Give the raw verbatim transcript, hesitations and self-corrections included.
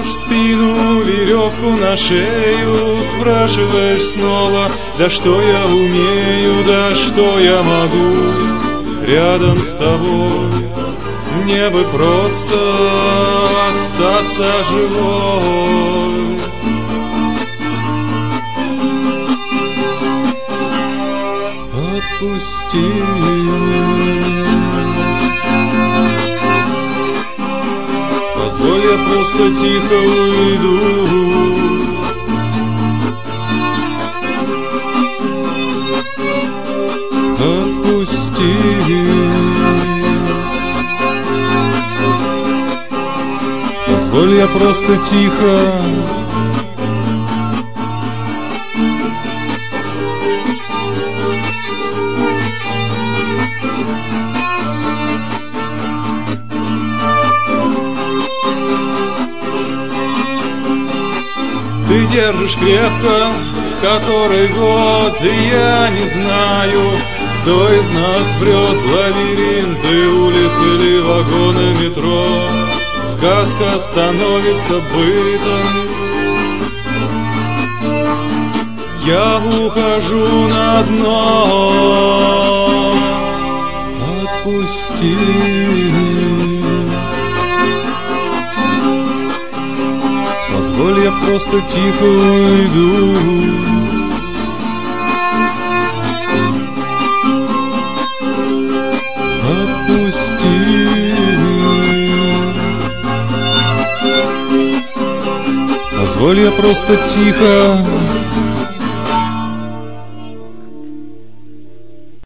Надеваешь спину, веревку на шею, спрашиваешь снова: да что я умею, да что я могу рядом с тобой? Мне бы просто остаться живой. Отпусти, позволь, я просто тихо уйду. Отпусти, позволь, я просто тихо. Ты держишь крепко, который год, и я не знаю, кто из нас врет. Лабиринты улиц или вагоны метро, сказка становится бытом. Я ухожу на дно. Отпусти, позволь, я просто тихо уйду. Отпусти, позволь, я просто тихо